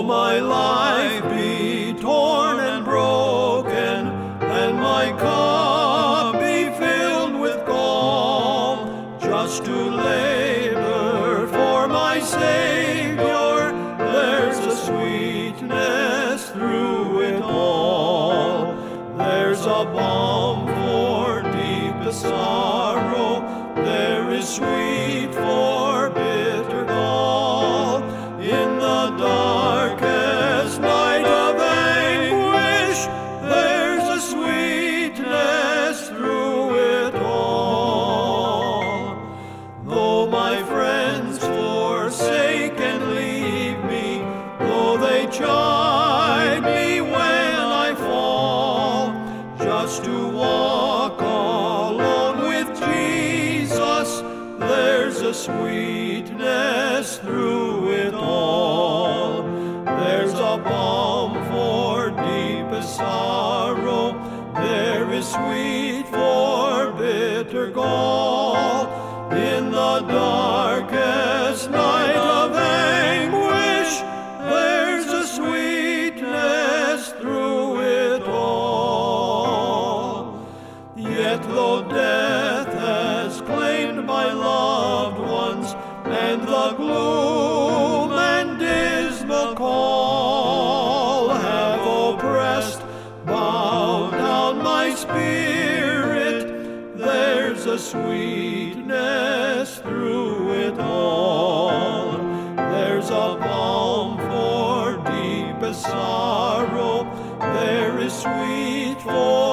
my life be torn and broken, and my cup be filled with gall, just to labor for my Savior, there's a sweetness through it all. There's a balm for deepest sorrow, there is sweet for bitter gall. In the darkest night of anguish, there's a sweetness through it all. Though my friends forsake and leave me, though they chide me when I fall, just to walk alone with Jesus, there's a sweetness through it all. There's a balm for deepest sorrow, there is sweet for bitter gall. In the darkest night of anguish, there's a sweetness through it all. Yet though death has claimed my loved ones, and the gloom and dismal call have oppressed, bowed down my spirit, there's a sweetness through it all. There's a balm for deepest sorrow, there is sweet for